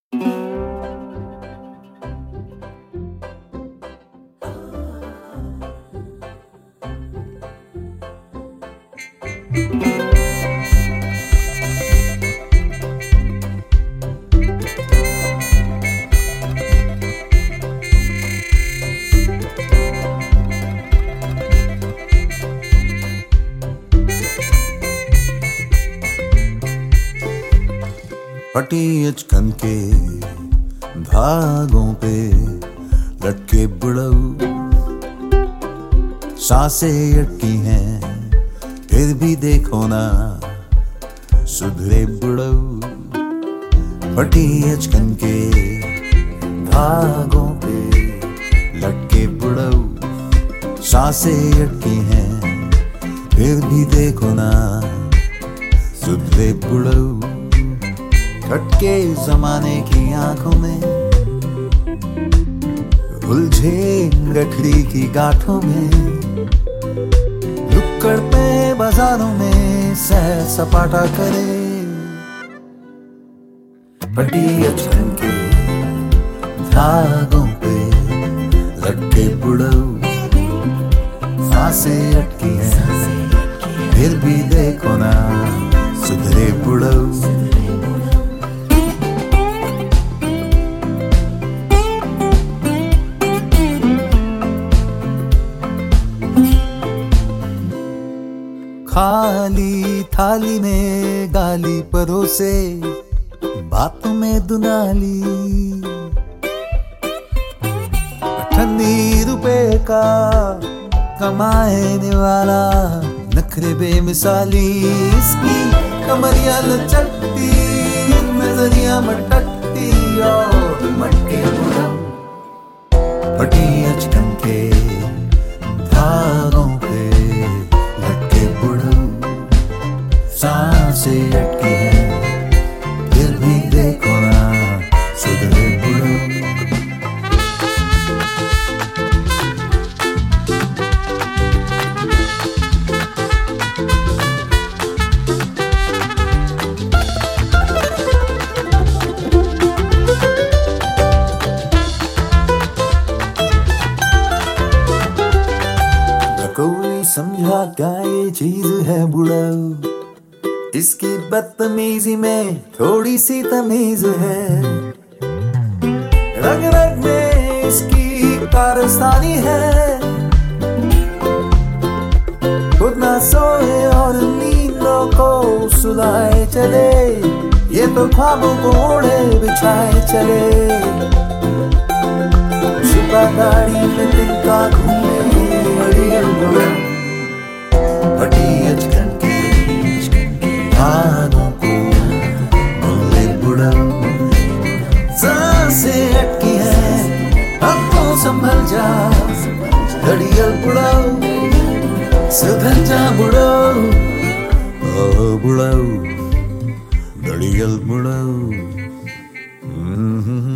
फटी अचकन के धागों पे लटके बुड़ऊ, सांसें अटकी हैं फिर भी देखो ना सुधरे बुड़ऊ। फटी अचकन के धागों पे लटके बुड़ऊ, सांसें अटकी हैं फिर भी देखो ना सुधरे बुड़ऊ। भटके जमाने की आंखों में, उलझे गठरी की गांठों में, लुक्कड़ पे बाजारों में सैर सपाटा करे। फटी अचकन के धागों पे लटके बुड़ऊ, सांसें अटकी हैं फिर भी देखो ना सुधरे बुड़ऊ। खाली थाली में गाली परोसे, बातों में दुनाली, ठन्नी रुपए का कमाने वाला नखरे बेमिसाली। इसकी कमरिया लचकती, नजरिया मटकती और मटके बुड़ऊ। फटी अचकन के धागों पे लटके बुड़ऊ, सांसें अटकी हैं फिर भी देखो ना सुधरे बुड़ऊ। कोई समझा क्या ये चीज है बुड़ऊ, इसकी बदतमीजी में थोड़ी सी तमीज है। रग रग में इसकी कारस्तानी है, खुद ना सोए और नींदों को सुलाए चले, ये तो ख्वाबों को ओढ़े बिछाए चले। छुपा गाड़ी में तिनका घूमे अड़ियल बुड़ऊ। फटी अचकन के धागों को बोले बुड़ऊ, सांसें अटकी हैं अब तो संभल जा अड़ियल बुड़ऊ। सुधर जा बुड़ऊ, ओ बुड़ऊ, अड़ियल बुड़ऊ।